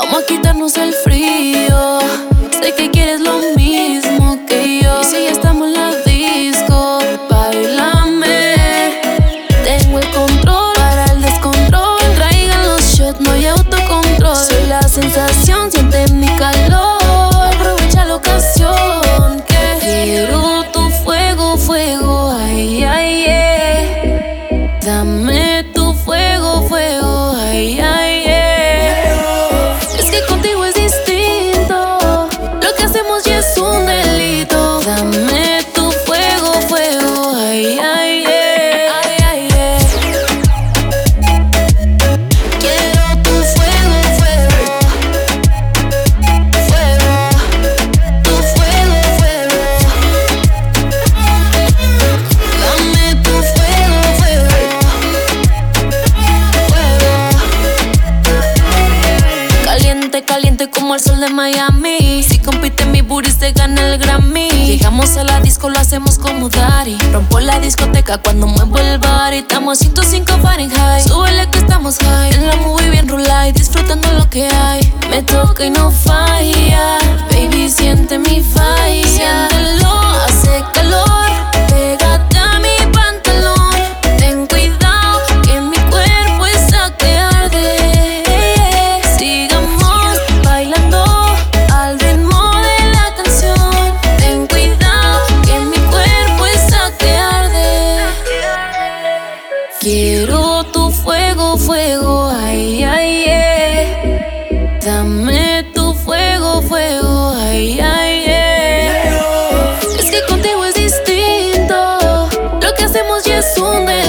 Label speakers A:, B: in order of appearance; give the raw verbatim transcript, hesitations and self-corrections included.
A: cómo quitarnos el frío. Sé que quieres lo mismo que yo. Y si ya estamos en la disco, bailame. Tengo el control para el descontrol. Que traigan los shots, no hay autocontrol. Soy la sensación, siente mi calor. Aprovecha la ocasión que quiero tu fuego, fuego, ay, ay, yeah. Dame tu fuego, fuego, ay, ay, yeah. Es que contigo es distinto. Lo que hacemos ya es un delito. Dame tu fuego, fuego, ay, ay, yeah. Ay, ay, yeah. Quiero tu fuego, fuego. Fuego. Tu fuego, fuego. Dame tu fuego, fuego. Caliente, caliente como el sol de Miami. Si compite mi booty se gana el Grammy. Llegamos a la disco, lo hacemos como Daddy. Rompo la discoteca cuando muevo el body. Estamos a ciento cinco Fahrenheit. Súbele que estamos high. En la movie bien rulay, disfrutando lo que hay. Me toca y no falla. Baby, siente mi falla. Siéntelo, hace calor. Pégate a mi pantalón. Ten cuidado que mi cuerpo está que arde. Sigamos bailando al ritmo de la canción. Ten cuidado que mi cuerpo está que arde. Quiero tu fuego, fuego, ay, ay, yeah. Dame tu fuego, fuego, ay, ay, yeah. Es que contigo es distinto. Lo que hacemos ya es un delito.